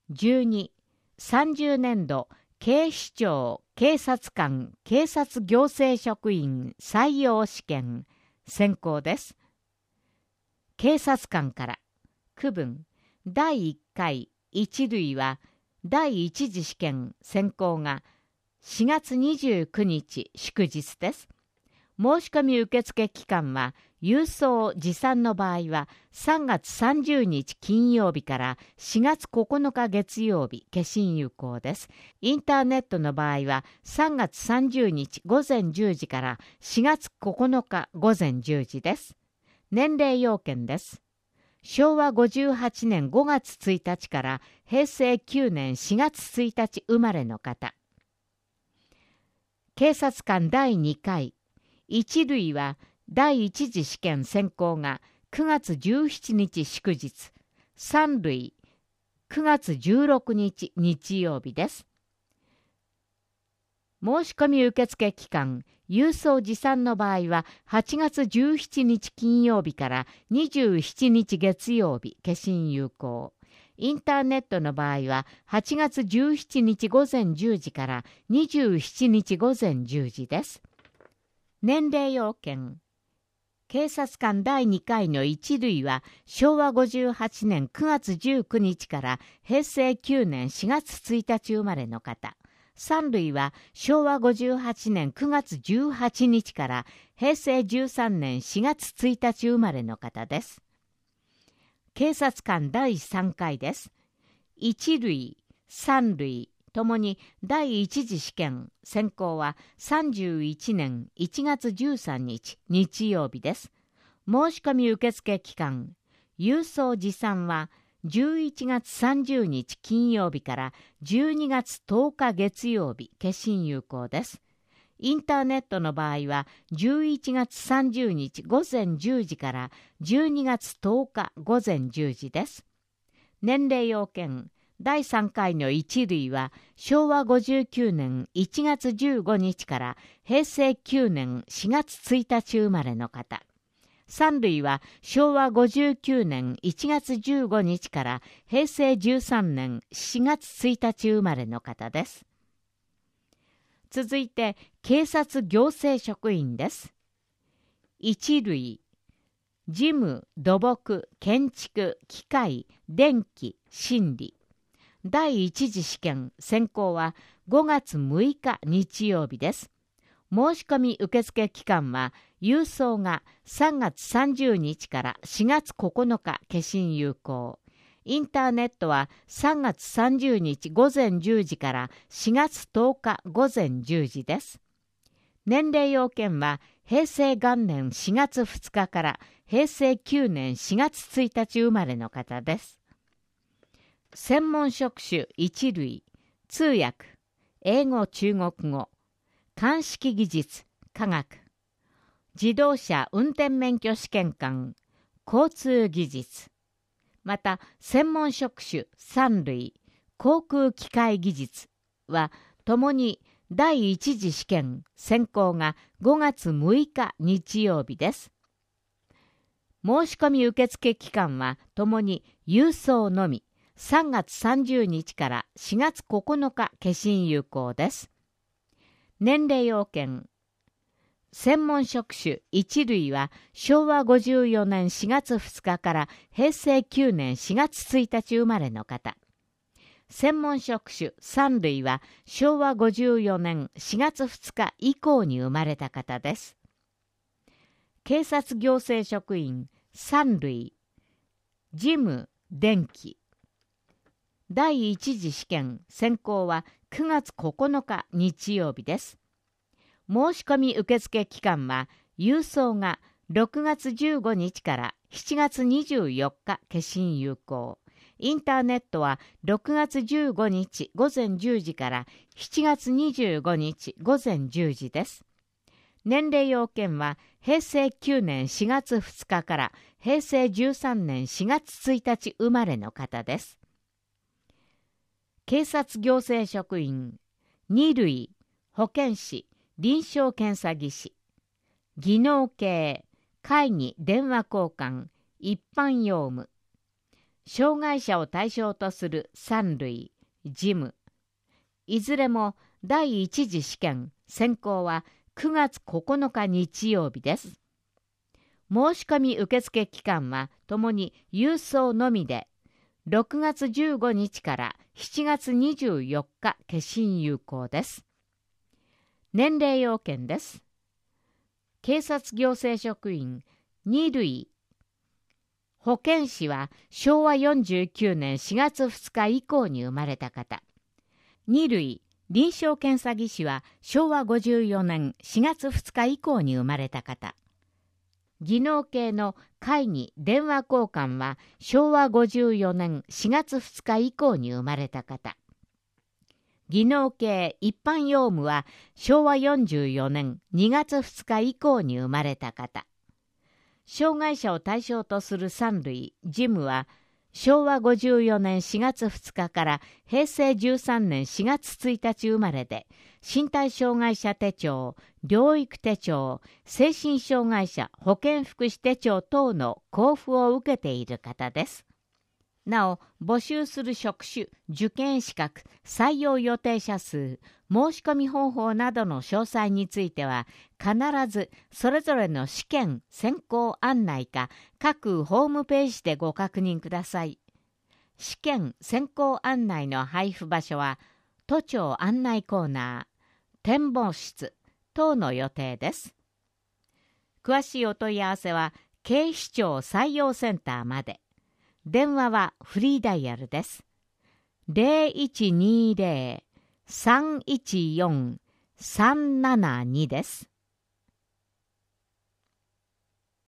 12、30年度警視庁警察官警察行政職員採用試験選考です。警察官から区分第1回1類は第1次試験選考が4月29日祝日です。申し込み受付期間は郵送持参の場合は3月30日金曜日から4月9日月曜日消印有効です。インターネットの場合は3月30日午前10時から4月9日午前10時です。年齢要件です。昭和58年5月1日から平成9年4月1日生まれの方。警察官第2回1類は第1次試験選考が9月17日祝日、3類9月16日日曜日です。申し込み受付期間、郵送持参の場合は8月17日金曜日から27日月曜日消印有効。インターネットの場合は8月17日午前10時から27日午前10時です。年齢要件。警察官第2回の1類は昭和58年9月19日から平成9年4月1日生まれの方。3類は昭和58年9月18日から平成13年4月1日生まれの方です。警察官第3回です。1類、3類ともに第1次試験選考は31年1月13日日曜日です。申し込み受付期間、郵送持参は11月30日金曜日から12月10日月曜日消印有効です。インターネットの場合は11月30日午前10時から12月10日午前10時です。年齢要件。第3回の1類は昭和59年1月15日から平成9年4月1日生まれの方。3類は昭和59年1月15日から平成13年4月1日生まれの方です。続いて警察行政職員です。1類、事務、土木、建築、機械、電気、心理。第1次試験選考は5月6日日曜日です。申し込み受付期間は郵送が3月30日から4月9日消印有効。インターネットは3月30日午前10時から4月10日午前10時です。年齢要件は平成元年4月2日から平成9年4月1日生まれの方です。専門職種1類、通訳、英語中国語、鑑識技術、科学、自動車運転免許試験官、交通技術、また専門職種3類、航空機械技術はともに第1次試験選考が5月6日日曜日です。申し込み受付期間はともに郵送のみ。3月30日から4月9日消印有効です。年齢要件。専門職種1類は昭和54年4月2日から平成9年4月1日生まれの方。専門職種3類は昭和54年4月2日以降に生まれた方です。警察行政職員3類、事務、電気。第1次試験選考は9月9日日曜日です。申し込み受付期間は郵送が6月15日から7月24日消印有効。インターネットは6月15日午前10時から7月25日午前10時です。年齢要件は平成9年4月2日から平成13年4月1日生まれの方です。警察行政職員2類、保健師、臨床検査技師、技能系、会議電話交換、一般用務、 障害者を対象とする3類、事務。いずれも第一次試験、選考は9月9日日曜日です。申し込み受付期間はともに郵送のみで、6月15日から7月24日消印有効です。年齢要件です。警察行政職員2類。保健師は昭和49年4月2日以降に生まれた方。2類。臨床検査技師は昭和54年4月2日以降に生まれた方。技能系の会議電話交換は昭和54年4月2日以降に生まれた方。技能系一般用務は昭和44年2月2日以降に生まれた方。障害者を対象とする3類、事務は昭和54年4月2日から平成13年4月1日生まれで、身体障害者手帳、療育手帳、精神障害者保健福祉手帳等の交付を受けている方です。なお、募集する職種、受験資格、採用予定者数、申し込み方法などの詳細については、必ずそれぞれの試験選考案内か各ホームページでご確認ください。試験選考案内の配布場所は、都庁案内コーナー、展望室等の予定です。詳しいお問い合わせは、警視庁採用センターまで。電話はフリーダイヤルです。0120-314-372です。